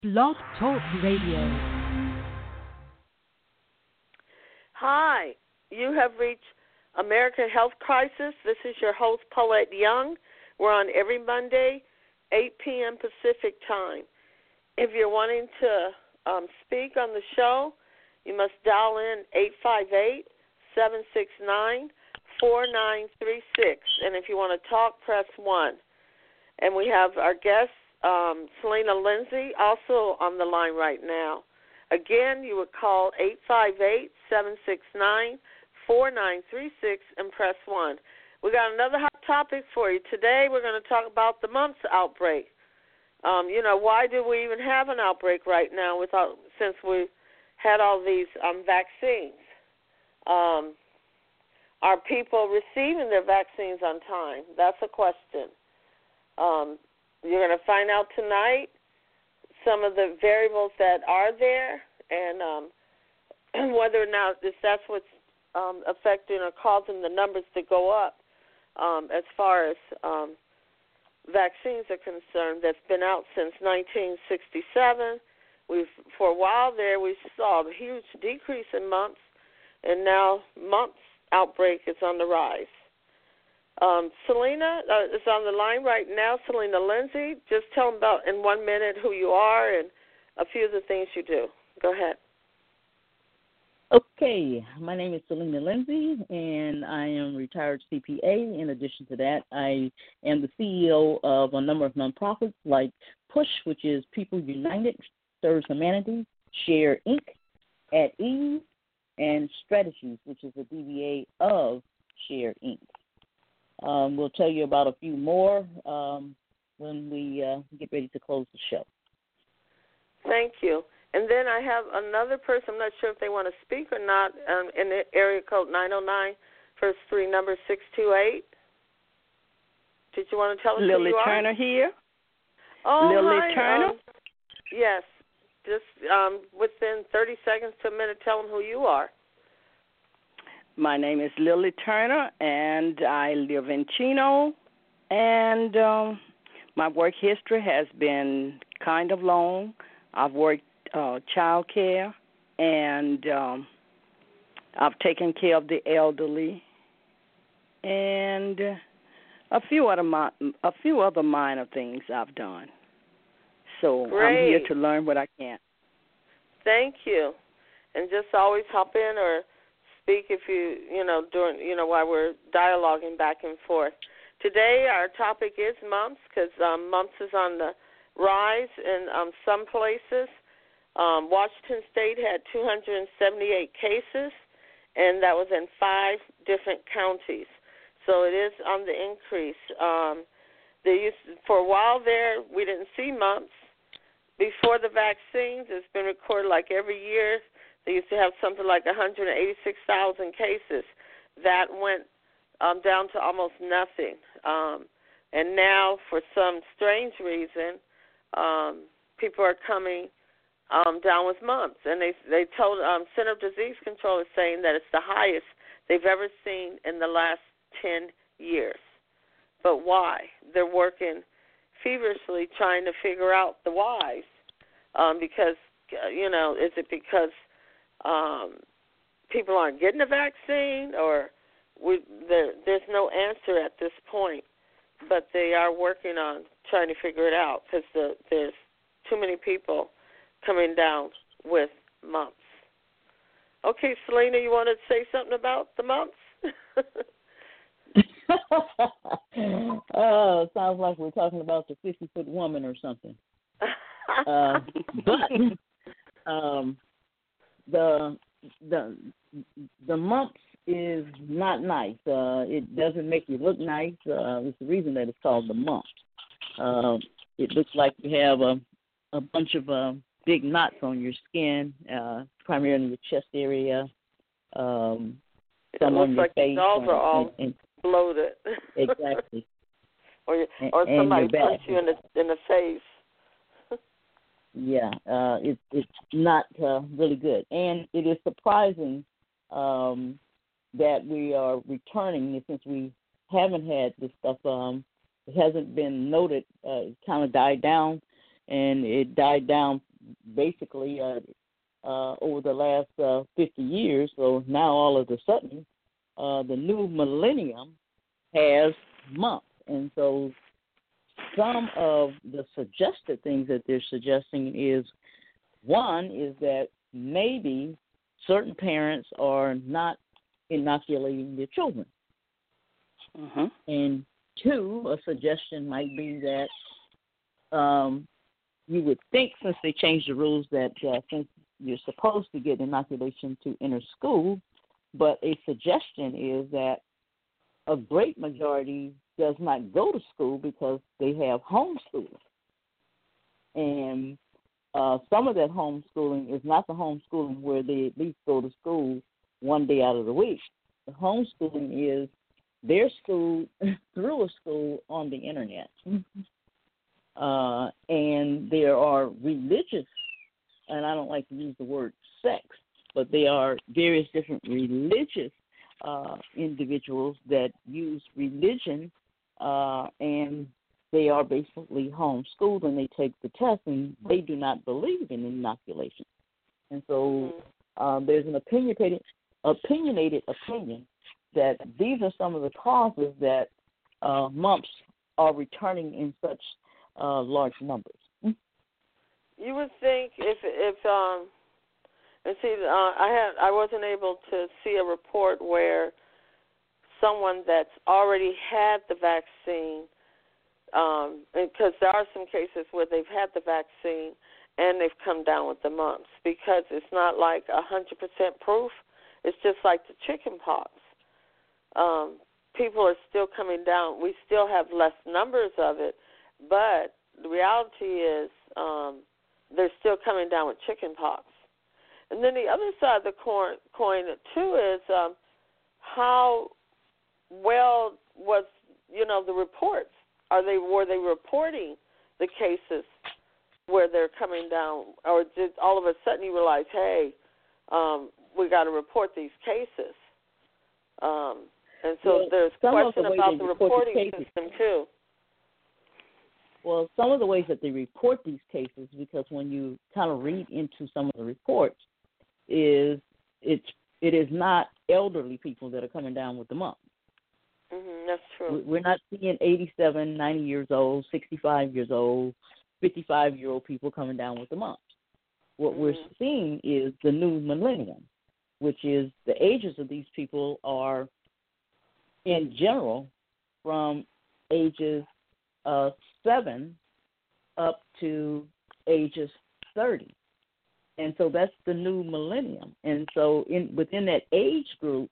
Blog Talk Radio. Hi, you have reached American Health Crisis. This is your host, Paulette Young. We're on every Monday, 8 p.m. Pacific time. If you're wanting to speak on the show, you must dial in 858-769-4936. And if you want to talk, press 1. And we have our guest, Selena Lindsay, also on the line right now. Again, you would call 858-769-4936 and press 1. We got another hot topic for you. Today we're going to talk about the mumps outbreak. Why do we even have an outbreak right now since we had all these vaccines? Are people receiving their vaccines on time? That's a question. You're going to find out tonight some of the variables that are there and whether or not if that's what's affecting or causing the numbers to go up as far as vaccines are concerned. That's been out since 1967. For a while there, we saw a huge decrease in mumps, and now mumps outbreak is on the rise. Selena is on the line right now. Selena Lindsay, just tell them about in 1 minute who you are and a few of the things you do. Go ahead. Okay, my name is Selena Lindsay, and I am a retired CPA. In addition to that, I am the CEO of a number of nonprofits like PUSH, which is People United, Serves Humanity, Share Inc., At Ease, and Strategies, which is a DBA of Share Inc. We'll tell you about a few more when we get ready to close the show. Thank you. And then I have another person, I'm not sure if they want to speak or not, in the area code 909, first three numbers 628. Did you want to tell us Lily who you are? Turner here. Oh, Lily hi. Turner? Yes. Just within 30 seconds to a minute, tell them who you are. My name is Lily Turner, and I live in Chino, and my work history has been kind of long. I've worked child care, and I've taken care of the elderly, and a few other minor things I've done. So Great. I'm here to learn what I can. Thank you. And just always hop in or speak if while we're dialoguing back and forth. Today our topic is mumps because mumps is on the rise in some places. Washington State had 278 cases, and that was in 5 different counties. So it is on the increase. For a while there, we didn't see mumps. Before the vaccines, it's been recorded like every year. They used to have something like 186,000 cases. That went down to almost nothing. And now, for some strange reason, people are coming down with mumps. And they told Center of Disease Control is saying that it's the highest they've ever seen in the last 10 years. But why? They're working feverishly trying to figure out the whys. Because, is it because people aren't getting the vaccine or there's no answer at this point. But they are working on trying to figure it out because there's too many people coming down with mumps. Okay, Selena, you want to say something about the mumps? Sounds like we're talking about the 50-foot woman or something. But the mumps is not nice. It doesn't make you look nice. It's the reason that it's called the mumps. It looks like you have a bunch of big knots on your skin, primarily your chest area. Some it looks on your like face. Your jaws are all bloated. Exactly. or somebody punched you in the face. Yeah, it's not really good, and it is surprising that we are returning since we haven't had this stuff. It hasn't been noted. It kind of died down, and it died down basically over the last 50 years. So now all of a sudden, the new millennium has mumps. And so some of the suggested things that they're suggesting is, one is that maybe certain parents are not inoculating their children. Mm-hmm. And two, a suggestion might be that you would think, since they changed the rules, that since you're supposed to get inoculation to enter school, but a suggestion is that a great majority does not go to school because they have homeschooling. And some of that homeschooling is not the homeschooling where they at least go to school one day out of the week. The homeschooling is their school through a school on the internet. And there are religious, and I don't like to use the word sex, but there are various different religious individuals that use religion, and they are basically homeschooled, and they take the test, and they do not believe in inoculation. And so there's an opinionated opinion that these are some of the causes that mumps are returning in such large numbers. You would think if and see, I wasn't able to see a report where someone that's already had the vaccine, because there are some cases where they've had the vaccine and they've come down with the mumps, because it's not like 100% proof. It's just like the chicken pox. People are still coming down. We still have less numbers of it, but the reality is they're still coming down with chicken pox. And then the other side of the coin too is how well was the reports. Were they reporting the cases where they're coming down, or did all of a sudden you realize, hey, we got to report these cases? And so there's a question about the reporting system too. Well, some of the ways that they report these cases, because when you kind of read into some of the reports, it is not elderly people that are coming down with the mumps. Mm-hmm, that's true. We're not seeing 87, 90 years old, 65 years old, 55-year-old people coming down with the mumps. What we're seeing is the new millennium, which is the ages of these people are, in general, from ages 7 up to ages 30. And so that's the new millennium. And so within that age group,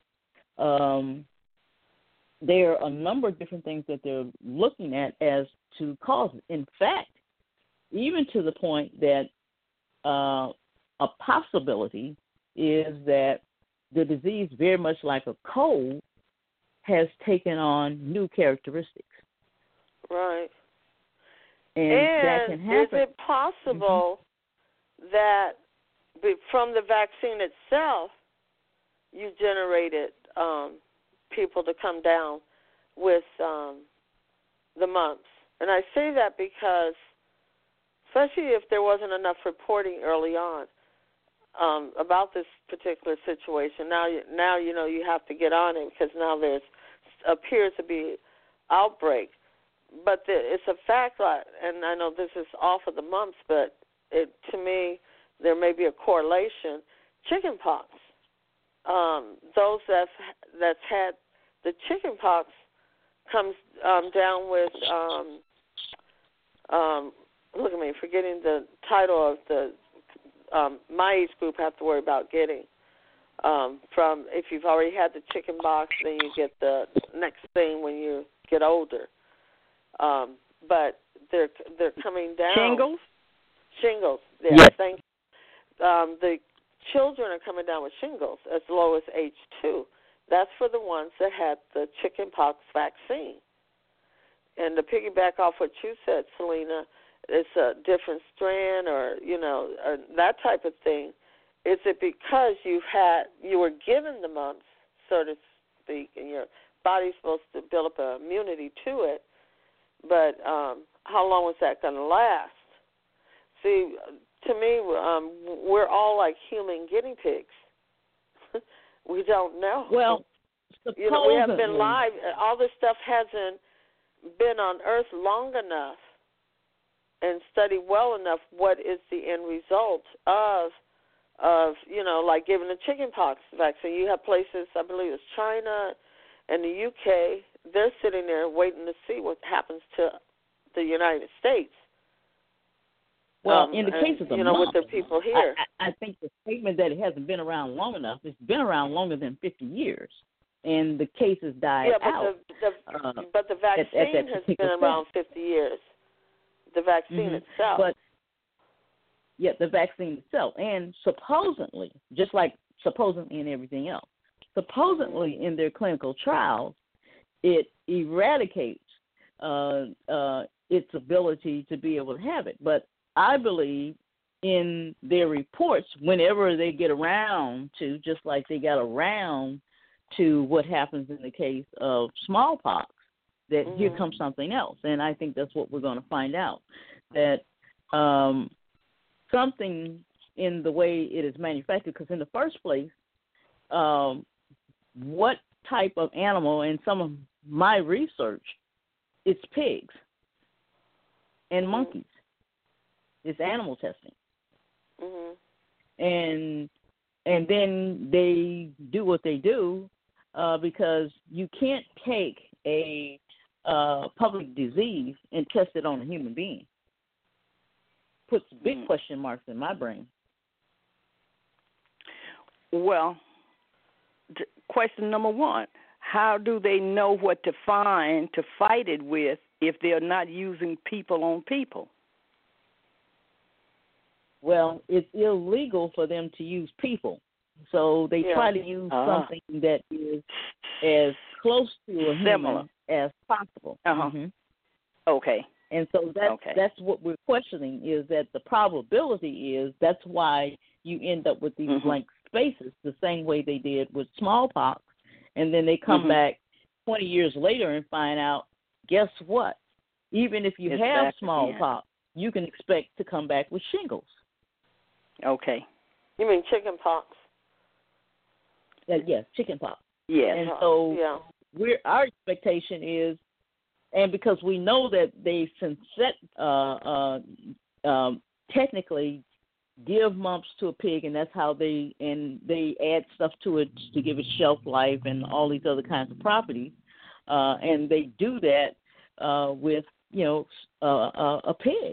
there are a number of different things that they're looking at as to causes. In fact, even to the point that a possibility is that the disease, very much like a cold, has taken on new characteristics. Right. And that can happen. Is it possible that from the vaccine itself, you generated people to come down with the mumps? And I say that because, especially if there wasn't enough reporting early on about this particular situation, now you have to get on it, because now there appears to be outbreak. But it's a fact, and I know this is off of the mumps, but to me, there may be a correlation. Chicken pox. Those that's had the chicken pox comes down with. Look at me, forgetting the title of the my age group have to worry about getting. From if you've already had the chicken pox, then you get the next thing when you get older. But they're coming down. Shingles. Yeah, yes. Thank you. The children are coming down with shingles as low as age 2. That's for the ones that had the chickenpox vaccine. And to piggyback off what you said, Selena, it's a different strand, or that type of thing. Is it because you were given the mumps, so to speak, and your body's supposed to build up an immunity to it? But how long was that going to last? See, to me, we're all like human guinea pigs. We don't know. Well, supposedly, we haven't been live. All this stuff hasn't been on Earth long enough and studied well enough what is the end result of like giving the chickenpox vaccine. You have places, I believe it's China and the UK, they're sitting there waiting to see what happens to the United States. Well, in the case of the mumps, with their people here, I think the statement that it hasn't been around long enough, it's been around longer than 50 years, and the cases died out. But the vaccine has been around 50 years. The vaccine itself. But, the vaccine itself. And supposedly, just like supposedly in everything else, supposedly in their clinical trials, it eradicates its ability to be able to have it. But I believe in their reports, whenever they get around to, just like they got around to what happens in the case of smallpox, that here comes something else. And I think that's what we're going to find out, that something in the way it is manufactured, because in the first place, what type of animal, in some of my research, it's pigs and monkeys. It's animal testing. And then they do what they do because you can't take a public disease and test it on a human being. Puts big question marks in my brain. Well, question number one, how do they know what to find to fight it with if they're not using people on people? Well, it's illegal for them to use people. So they try to use something that is as close to a human as possible. Okay. And so that's what we're questioning, is that the probability is that's why you end up with these blank spaces the same way they did with smallpox. And then they come back 20 years later and find out, guess what? Even if you have smallpox, you can expect to come back with shingles. Okay. You mean chickenpox? Yes, chickenpox. Yes. And so our expectation is, and because we know that they technically give mumps to a pig, and that's how they add stuff to it to give it shelf life and all these other kinds of properties, and they do that with a pig.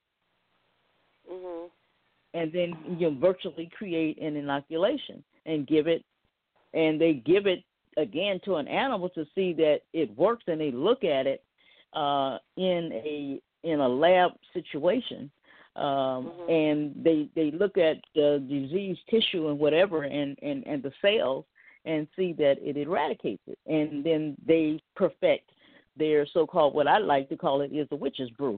And then virtually create an inoculation and give it, and they give it again to an animal to see that it works, and they look at it in a lab situation, and they look at the diseased tissue and whatever and the cells and see that it eradicates it, and then they perfect their so-called, what I like to call it, is the witch's brew.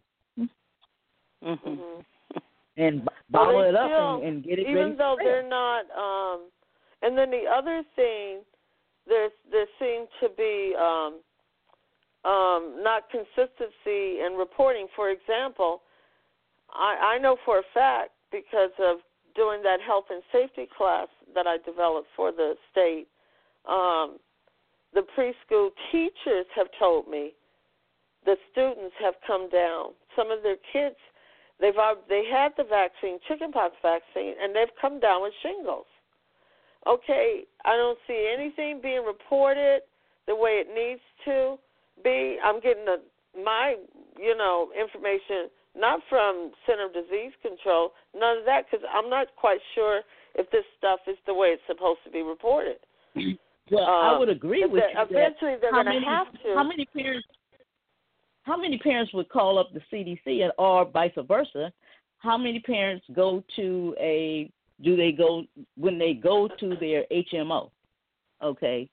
And bottle it up and get it ready. Even though they're not, and then the other thing, there seemed to be not consistency in reporting. For example, I know for a fact, because of doing that health and safety class that I developed for the state, the preschool teachers have told me the students have come down. Some of their kids, they had the vaccine, chickenpox vaccine, and they've come down with shingles. Okay, I don't see anything being reported the way it needs to be. I'm getting my information not from Center of Disease Control, none of that, because I'm not quite sure if this stuff is the way it's supposed to be reported. Well, I would agree with you. Eventually, they're going to have to. How many parents would call up the CDC, or vice versa? How many parents when they go to their HMO? Okay.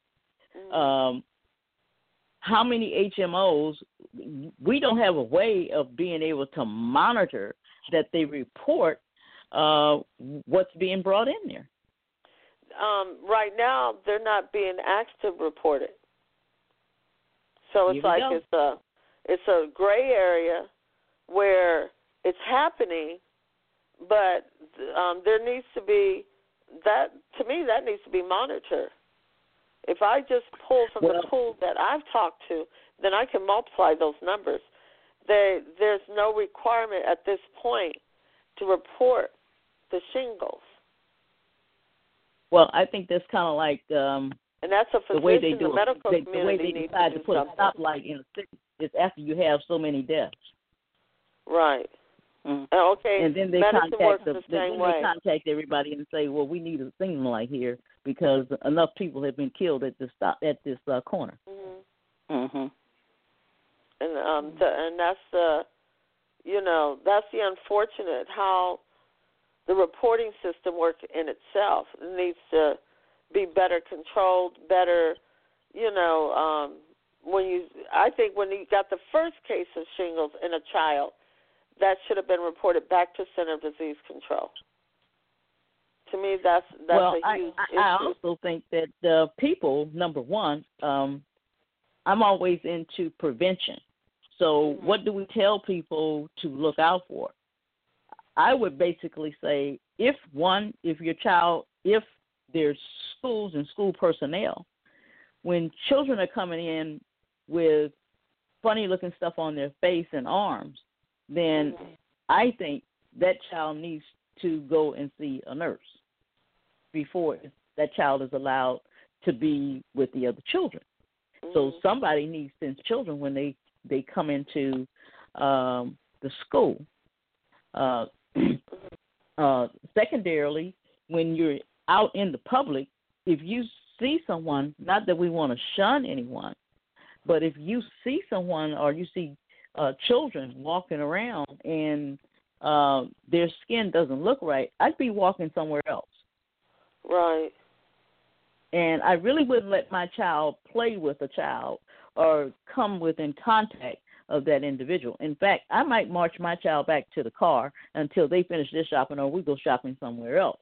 How many HMOs? We don't have a way of being able to monitor that they report what's being brought in there. Right now, they're not being asked to report it. So it's a gray area where it's happening, but there needs to be that. To me, that needs to be monitored. If I just pull from the pool that I've talked to, then I can multiply those numbers. There's no requirement at this point to report the shingles. Well, I think that's kind of like and that's a physician, the way they do the medical it. community The way they needs decide to to put something. a stoplight in a city is after you have so many deaths. Right. Okay. And then they medicine works contact the same way. They contact everybody and say, "Well, we need a signal light here because enough people have been killed at this corner." Mhm. And that's the, that's the unfortunate how the reporting system works in itself. It needs to be better controlled, better, I think when you got the first case of shingles in a child, that should have been reported back to Center of Disease Control. To me, that's a huge issue. I also think that people, number one, I'm always into prevention. So what do we tell people to look out for? I would basically say if there's schools and school personnel, when children are coming in with funny-looking stuff on their face and arms, then I think that child needs to go and see a nurse before that child is allowed to be with the other children. So somebody needs to send children when they come into the school. Secondarily, when you're out in the public, if you see someone, not that we want to shun anyone, but if you see someone or you see children walking around and their skin doesn't look right, I'd be walking somewhere else. Right. And I really wouldn't let my child play with a child or come within contact of that individual. In fact, I might march my child back to the car until they finish their shopping or we go shopping somewhere else.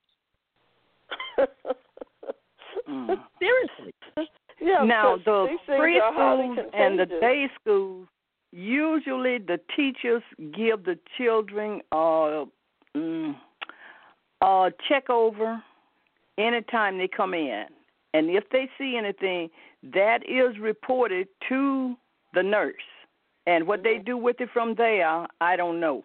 Seriously. Yeah, now, the preschools and the contagious. day schools, usually the teachers give the children check over anytime they come in. And if they see anything, that is reported to the nurse. And what they do with it from there, I don't know.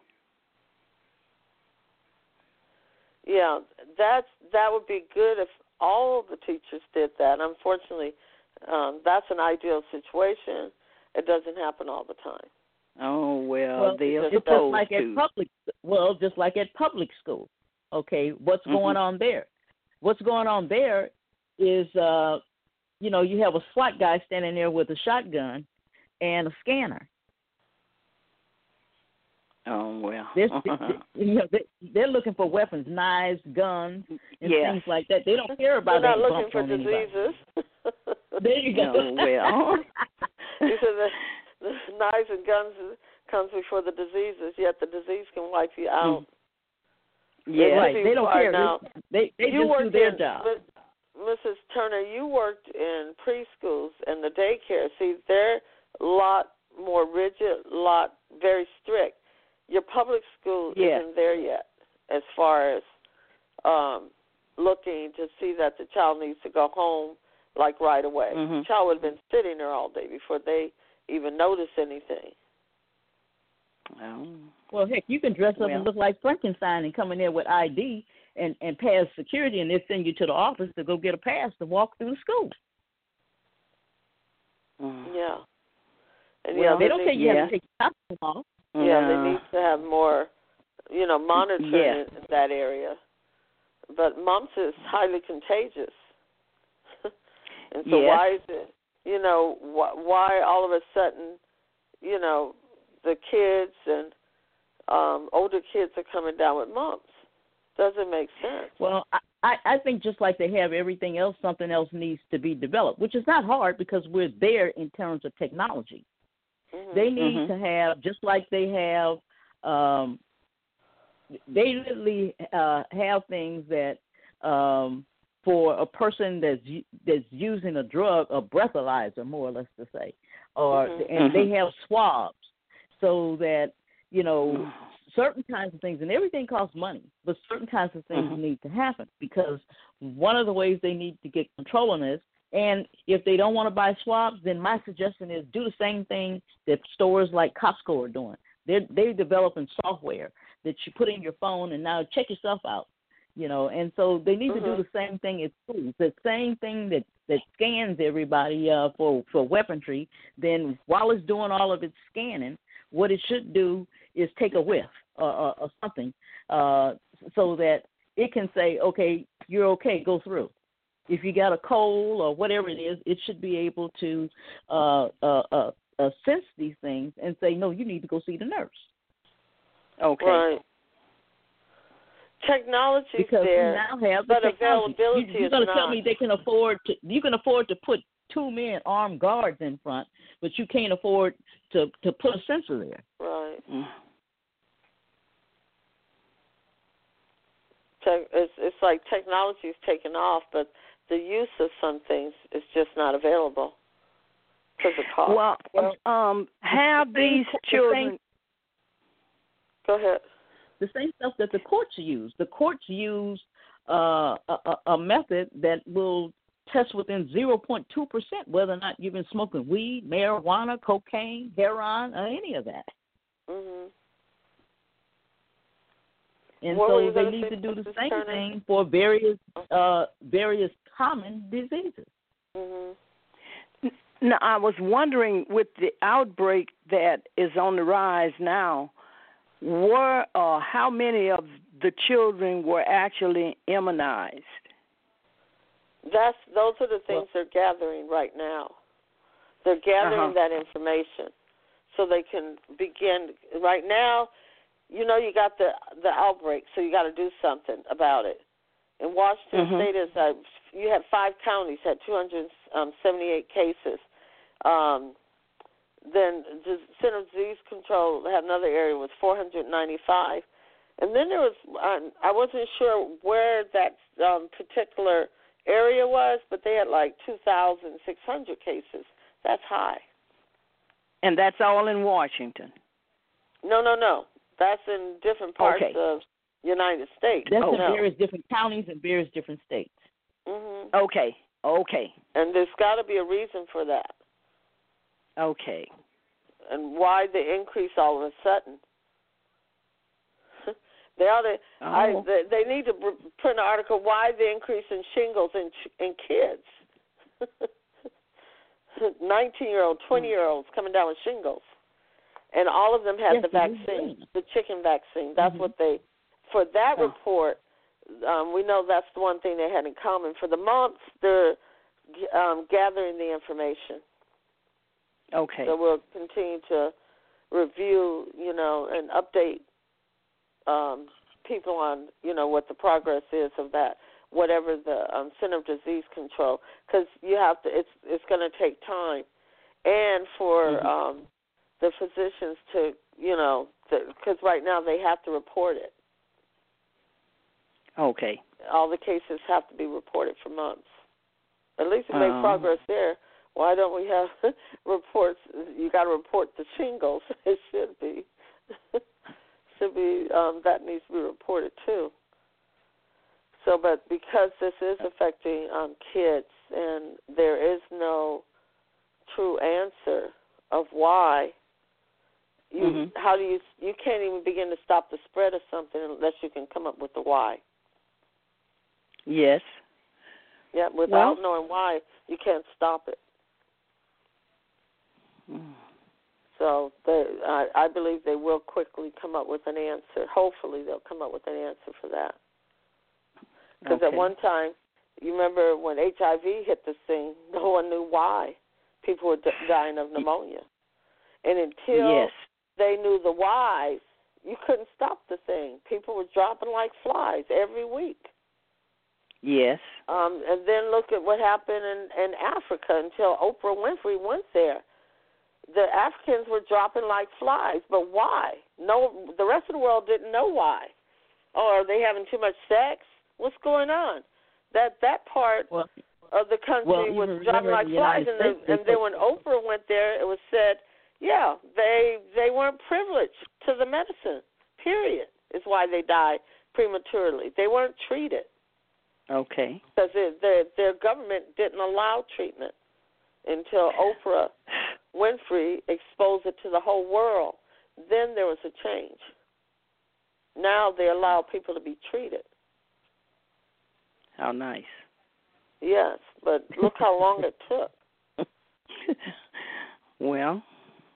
Yeah, that would be good if all of the teachers did that. Unfortunately, that's an ideal situation. It doesn't happen all the time. Oh, well they're it's supposed just like to. Just like at public school. Okay, what's going on there? What's going on there is, you have a SWAT guy standing there with a shotgun and a scanner. Oh, well. They're looking for weapons, knives, guns, and things like that. They don't care about They're any not bumps looking for on anybody. diseases. There you go. Oh, well. You said the knives and guns comes before the diseases, yet the disease can wipe you out. Yeah, right. They don't care. Now, they just do their job. Mrs. Turner, you worked in preschools and the daycare. See, they're a lot more rigid, very strict. Your public school isn't there yet as far as looking to see that the child needs to go home, like right away. The child would have been sitting there all day before they even notice anything. Oh. Well, heck, you can dress up and look like Frankenstein and come in there with ID and pass security, and they'll send you to the office to go get a pass to walk through the school. Yeah. And they don't say you have to take your costume off. Yeah, they need to have more, monitoring in that area. But mumps is highly contagious. And so why is it, why all of a sudden, the kids and older kids are coming down with mumps? Doesn't make sense. Well, I think just like they have everything else, something else needs to be developed, which is not hard because we're there in terms of technology. They need to have, just like they have, they literally have things that for a person that's using a drug, a breathalyzer, more or less to say, or and they have swabs so that certain kinds of things, and everything costs money, but certain kinds of things need to happen, because one of the ways they need to get control on this, and if they don't want to buy swabs, then my suggestion is do the same thing that stores like Costco are doing. They're developing software that you put in your phone, and now check yourself out, and so they need to do the same thing at schools. The same thing that scans everybody for weaponry, then while it's doing all of its scanning, what it should do is take a whiff or something so that it can say, okay, you're okay, go through. If you got a cold or whatever it is, it should be able to sense these things and say, no, you need to go see the nurse. Okay. Right. Technology's because there, we now have the but technology. availability You're going to tell me you can afford to put 2 men armed guards in front, but you can't afford to put a sensor there. Right. Mm. It's like technology's taken off, but the use of some things is just not available because of cost. Well, have these children... Go ahead. The same stuff that the courts use. The courts use a method that will test within 0.2% whether or not you've been smoking weed, marijuana, cocaine, heroin, or any of that. Mm-hmm. And what so they need to do the same thing for various common diseases. Mm-hmm. Now, I was wondering, with the outbreak that is on the rise now, how many of the children were actually immunized? Those are the things they're gathering right now. They're gathering that information so they can begin. Right now, you got the outbreak, so you got to do something about it. In Washington State, you had 5 counties had 278 cases. Then the Center of Disease Control had another area with 495. And then there was, I wasn't sure where that particular area was, but they had like 2,600 cases. That's high. And that's all in Washington? No. That's in different parts of the United States. That's in various different counties and various different states. Mm-hmm. Okay. And there's got to be a reason for that. Okay. And why the increase all of a sudden? They need to print an article why the increase in shingles in kids. 19-year-old, 20-year-olds coming down with shingles. And all of them had the vaccine, the chicken vaccine. That's what for that report, we know that's the one thing they had in common. For the mumps, they're gathering the information. Okay. So we'll continue to review, and update people on, what the progress is of that, whatever the Center of Disease Control, because you have to. It's going to take time, and for the physicians to, because right now they have to report it. Okay. All the cases have to be reported for months. At least we made progress there. Why don't we have reports? You got to report the shingles. It should be. That needs to be reported too. So, but because this is affecting kids, and there is no true answer of why, you can't even begin to stop the spread of something unless you can come up with the why. Yes. Yeah, without knowing why, you can't stop it. So I believe they will quickly come up with an answer. Hopefully they'll come up with an answer for that. Because at one time, you remember when HIV hit the scene, no one knew why. People were dying of pneumonia. And until they knew the whys, you couldn't stop the thing. People were dropping like flies every week. Yes. And then look at what happened in Africa until Oprah Winfrey went there. The Africans were dropping like flies, but why? No, the rest of the world didn't know why. Oh, are they having too much sex? What's going on? That part of the country was dropping like flies, and then when Oprah went there, it was said, they weren't privileged to the medicine. period, is why they die prematurely. They weren't treated. Okay. Because their government didn't allow treatment until Oprah Winfrey exposed it to the whole world. Then there was a change. Now they allow people to be treated. How nice. Yes, but look how long it took. Well.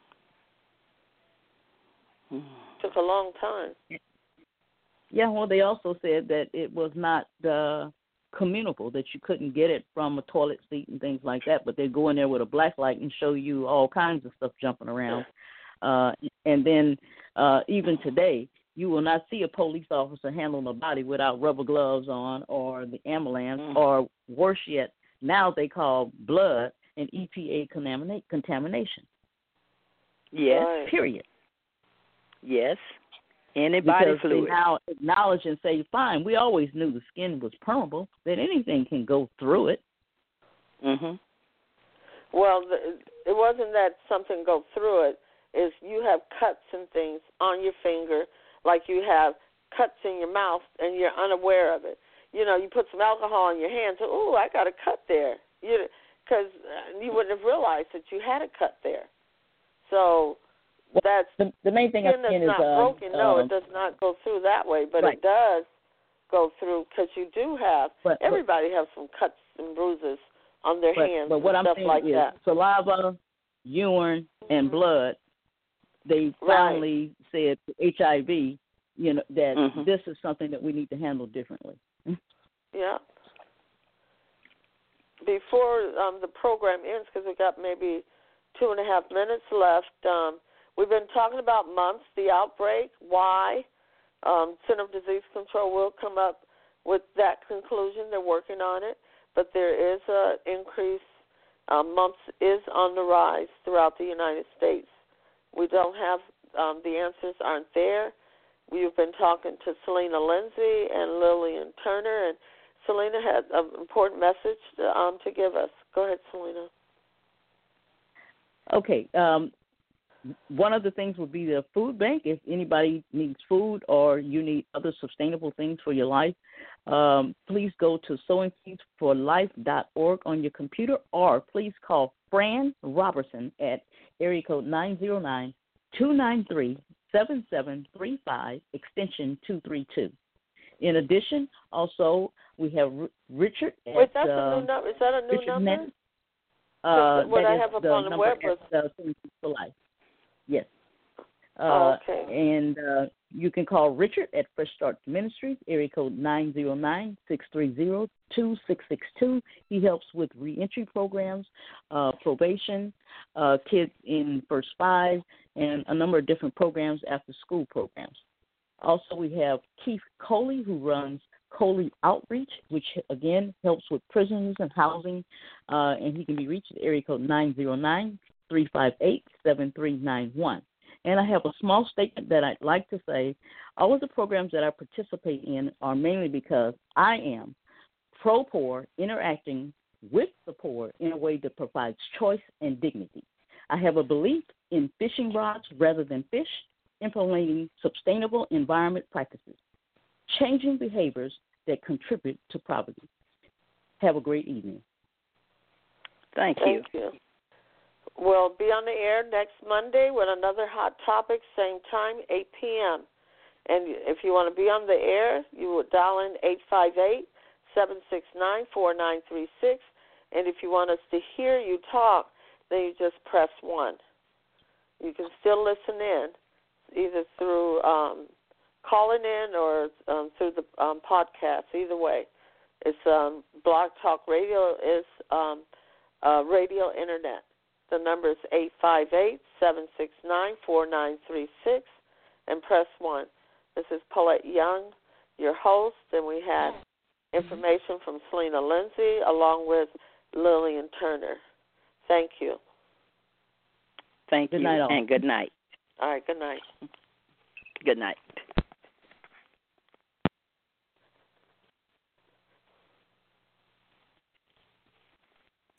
Took a long time. Yeah, well, they also said that it was not communicable, that you couldn't get it from a toilet seat and things like that, but they go in there with a black light and show you all kinds of stuff jumping around. And then even today, you will not see a police officer handling a body without rubber gloves on or the ambulance, or worse yet, now they call blood an EPA contamination. Yes. Right. Period. Yes. Anybody because fluid. They now acknowledge and say, fine, we always knew the skin was permeable, that anything can go through it. Mhm. Well, it wasn't that something go through it. Is you have cuts and things on your finger, like you have cuts in your mouth, and you're unaware of it. You know, you put some alcohol on your hands, and, ooh, I got a cut there. Because you wouldn't have realized that you had a cut there. So that's the main thing skin that's not broken. No, it does not go through that way, but right. It does go through because you do have. But everybody has some cuts and bruises on their hands. But what and I'm stuff saying like is that. saliva, urine, and blood. They finally said to HIV, you know, that this is something that we need to handle differently. Yeah. Before the program ends, because we've got maybe 2.5 minutes left, we've been talking about mumps, the outbreak, why. Center for Disease Control will come up with that conclusion. They're working on it. But there is an increase. Mumps is on the rise throughout the United States. We don't have the answers aren't there. We've been talking to Selena Lindsay and Lillian Turner, and Selena had an important message to give us. Go ahead, Selena. Okay. One of the things would be the food bank. If anybody needs food or you need other sustainable things for your life, please go to sowingseedsforlife.org on your computer, or please call Fran Robertson at area code 909-293-7735, extension 232. In addition, also, we have Richard at... Wait, that's a new number. Is that a new Richard number? What I have up on the web was... Sowing Seeds for Life. Yes. Okay. And you can call Richard at Fresh Start Ministries, area code 909-630-2662. He helps with reentry programs, probation, kids in First Five, and a number of different programs, after school programs. Also, we have Keith Coley, who runs Coley Outreach, which, again, helps with prisons and housing, and he can be reached at area code 909-358-7391. And I have a small statement that I'd like to say. All of the programs that I participate in are mainly because I am pro-poor, interacting with the poor in a way that provides choice and dignity. I have a belief in fishing rods rather than fish, implementing sustainable environment practices, changing behaviors that contribute to poverty. Have a great evening. Thank you. We'll be on the air next Monday with another hot topic, same time, 8 p.m. And if you want to be on the air, you would dial in 858-769-4936. And if you want us to hear you talk, then you just press 1. You can still listen in, either through calling in or through the podcast. Either way, it's Blog Talk Radio is radio internet. The number is 858-769-4936, and press 1. This is Paulette Young, your host, and we had information from Selena Lindsay along with Lillian Turner. Thank you. Thank you, good night, and good night. All right, good night. Good night.